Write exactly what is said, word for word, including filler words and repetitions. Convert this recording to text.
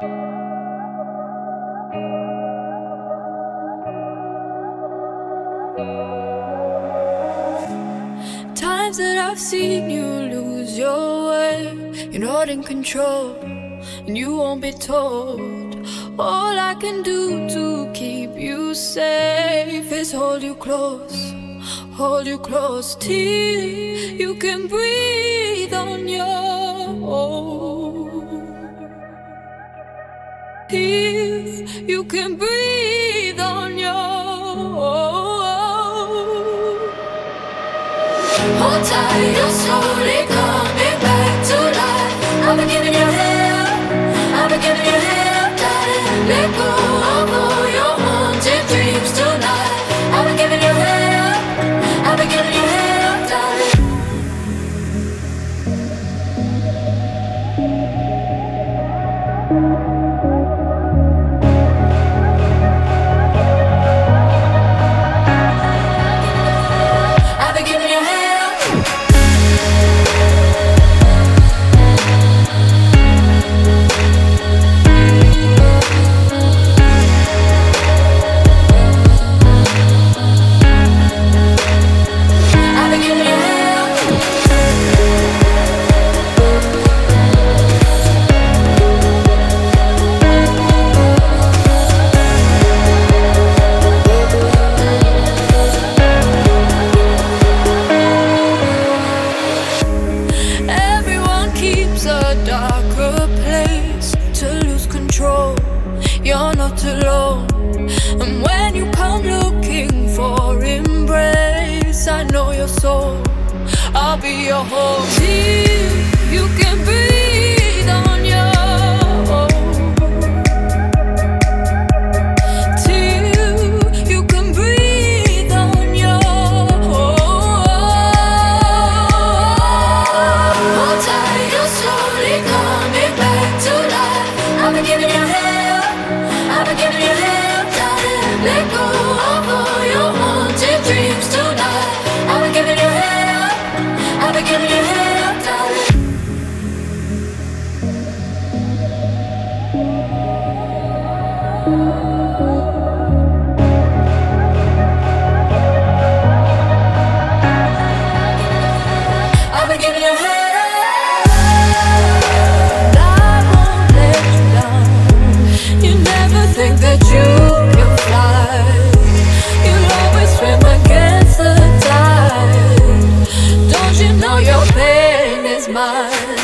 Times that I've seen you lose your way, you're not in control, and you won't be told. All I can do to keep you safe is hold you close, hold you close till you can breathe on your own. Till you can breathe on your own. Hold tight, you're slowly coming back to life. I've been giving you hell, I've been giving you hell, darling. Let go of all your haunted dreams tonight. I've been giving you hell, I've been giving you hell, darling. I've been giving you hell. Darker place to lose control. You're not alone, and when you come looking for embrace, I know your soul. I'll be your home till you can breathe on your own. Till you can breathe on your own. Hold tight, you're slowly coming back to life. I've been giving you hell, I've been giving you hell, darling. Let go of all your haunted dreams tonight. I've been giving you hell, I've been giving you hell, darling. I've been giving you hell. Think that you can fly. You'll always swim against the tide. Don't you know your pain is mine?